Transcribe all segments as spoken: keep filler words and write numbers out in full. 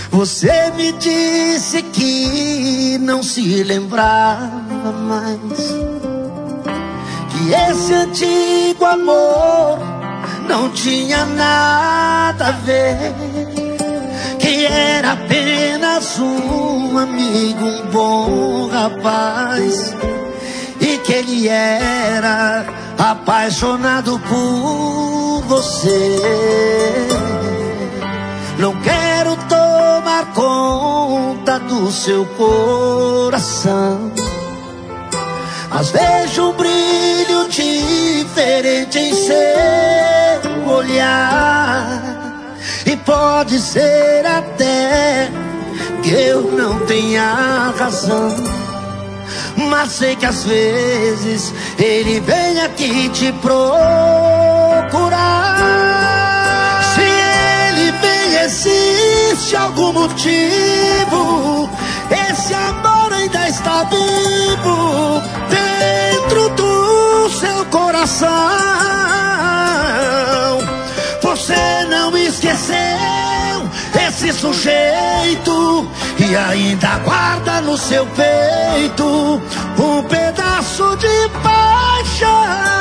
Você me disse que não se lembrava mais, que esse antigo amor não tinha nada a ver, que era apenas um amigo, um bom rapaz, e que ele era apaixonado por você. Não quero tomar conta do seu coração, mas vejo um brilho diferente em seu olhar. E pode ser até que eu não tenha razão, mas sei que às vezes ele vem aqui te procurar. Se ele vem, existe algum motivo. Esse amor ainda está vivo dentro do seu coração. Você não esqueceu esse sujeito e ainda guarda no seu peito um pedaço de paixão.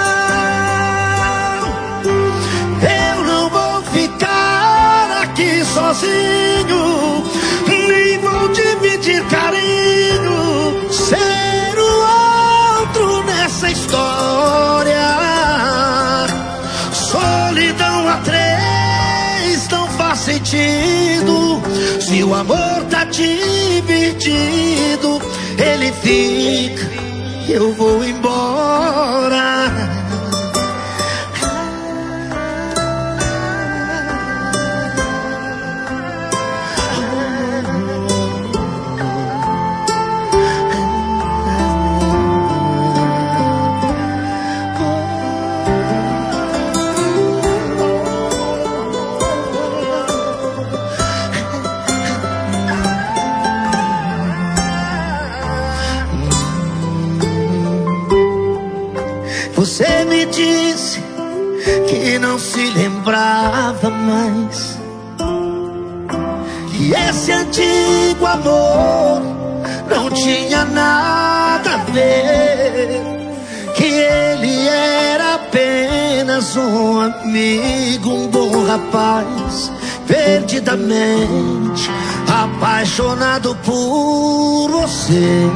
Eu não vou ficar aqui sozinho, nem vou dividir carinho, ser o outro nessa história. Solidão a três não faz sentido. Se o amor tá dividido, ele fica e eu vou embora. Você me disse que não se lembrava mais, que esse antigo amor não tinha nada a ver, que ele era apenas um amigo, um bom rapaz, perdidamente apaixonado por você.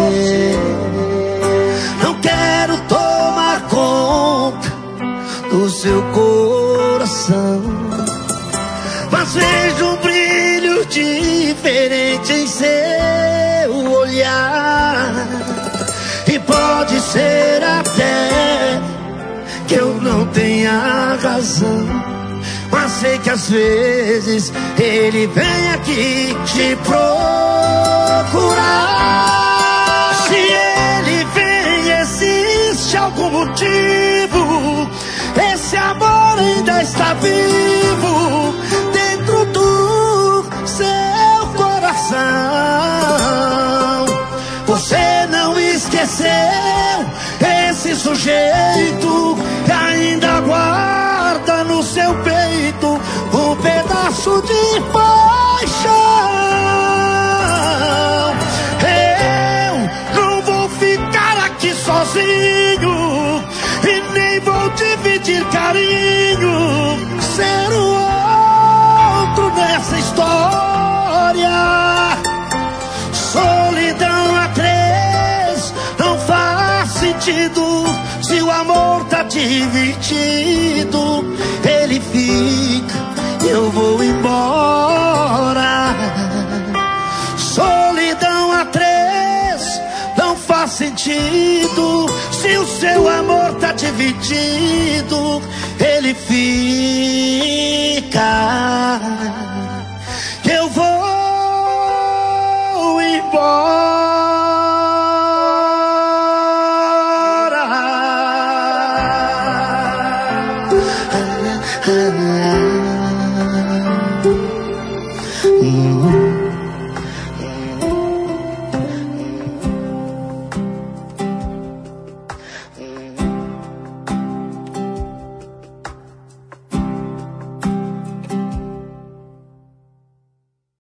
Não quero tomar conta do seu coração, mas vejo um brilho diferente em seu olhar. E pode ser até que eu não tenha razão, mas sei que às vezes ele vem aqui te procurar. Se ele vem, existe algum motivo. Esse amor ainda está vivo dentro do seu coração. Você não esqueceu esse sujeito que ainda guarda no seu peito um pedaço de paixão. Eu não vou ficar aqui sozinho e nem vou dividir carinho, ser o outro nessa história. Solidão a três não faz sentido. Se o amor tá dividido, ele fica e eu vou embora. Solidão a três não faz sentido. Se o seu amor tá dividido, ele fica, eu vou embora. Mm-hmm.